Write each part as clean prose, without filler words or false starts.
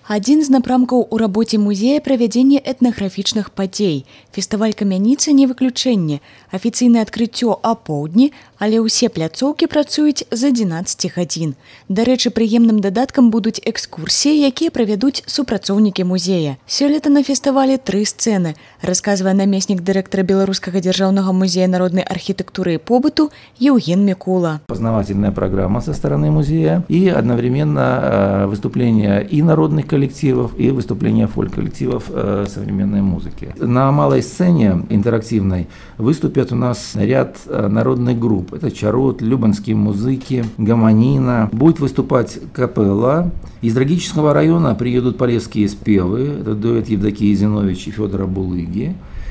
Адзін з напрамкаў у рабоце музея правядзенне этнаграфічных падзей. Фестываль камяніца не выключэнне. Афіцыйнае адкрыццё апоўдні, але ўсе пляцоўкі працуюць з 11 гадзін. Дарэчы, прыемным дадаткам будуць экскурсіі, якія правядуць супрацоўнікі музея. Сёлета на фестывалі 3 сцэны, расказвае намеснік дырэктара Беларускага дзяржаўнага музея народнай архітэктуры і побыту Евген Микула. Познавательная программа со стороны музея и одновременно выступления и народных коллективов, и выступления фольк-коллективов современной музыки. На малой сцене интерактивной выступят у нас ряд народных групп. Это чарот, любанские музыки, гомонина. Будет выступать капелла. Из Драгического района приедут полесские спевы. Это дуэт Евдокии Зинович и Федора Булыги.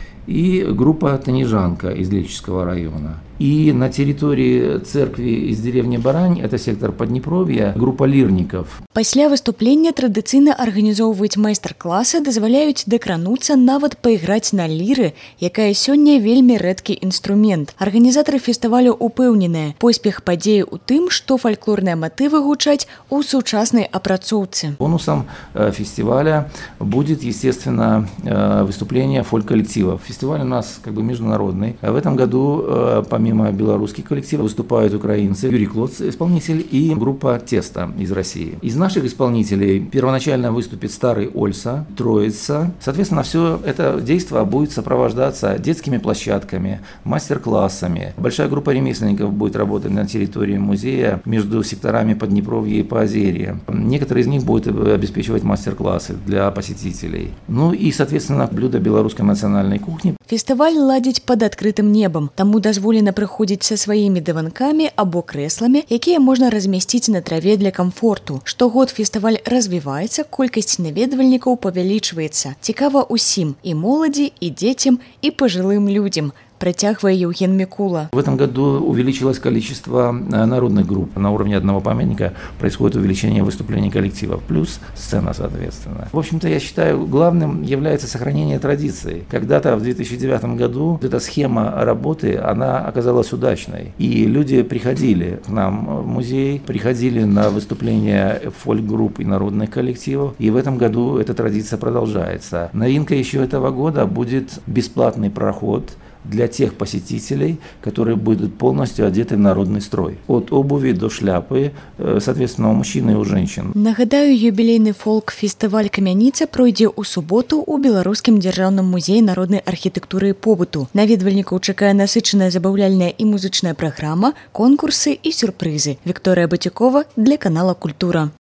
И группа «Танижанка» из Лельчинского района. И на территории церкви из деревни Барань, это сектор Поднепровья, группа лирников. Пасля выступлення традыцыйна арганізоўваюць майстар-класы, дазваляюць дакрануцца, нават пайграць на ліры, якая сёння вельмі рэдкі інструмент. Арганізатары фестывалю упэўненыя, поспех падзеі ў тым, што фальклорныя матывы гучаць у сучаснай апрацоўцы. Бонусом фестиваля будет, естественно, выступление фольк-коллективов. Фестиваль у нас как бы международный. В этом году помимо белорусских коллективов выступают украинцы, Юрий Клоц, исполнитель, и группа «Тесто» из России. Из наших исполнителей первоначально выступит Старый Ольса, Троица. Соответственно, все это действие будет сопровождаться детскими площадками, мастер-классами. Большая группа ремесленников будет работать на территории музея между секторами Поднепровья и Поозерья. Некоторые из них будут обеспечивать мастер-классы для посетителей. Ну и, соответственно, блюда белорусской национальной кухни. Фестываль ладзіць пад адкрытым небам, таму дазволена прыходзіць са сваімі дыванкамі або крэсламі, якія можна размясціць на траве для камфорту. Штогод фестываль развіваецца, колькасць наведвальнікаў павялічваецца. Цікава ўсім, і моладзі, і дзецям, і пажылым людзям. Протягивая Евген Микула. В этом году увеличилось количество народных групп. На уровне одного памятника происходит увеличение выступлений коллективов, плюс сцена, соответственно. В общем-то, я считаю, главным является сохранение традиции. Когда-то в 2009 году эта схема работы, она оказалась удачной. И люди приходили к нам в музей, приходили на выступления фольк-групп и народных коллективов. И в этом году эта традиция продолжается. Новинкой еще этого года будет бесплатный проход для тех посетителей, которые будут полностью одеты в народный строй. От обуви до шляпы, соответственно, у мужчин и у женщин. Нагадаю, юбілейны фолк-фестываль «Камяніца» пройдзе ў суботу ў Беларускім дзяржаўным музеі народнай архітэктуры і побыту. Наведвальнікаў чакае насычаная забаўляльная і музычная праграма, конкурсы і сюрпрызы. Вікторыя Батюкова для канала «Культура».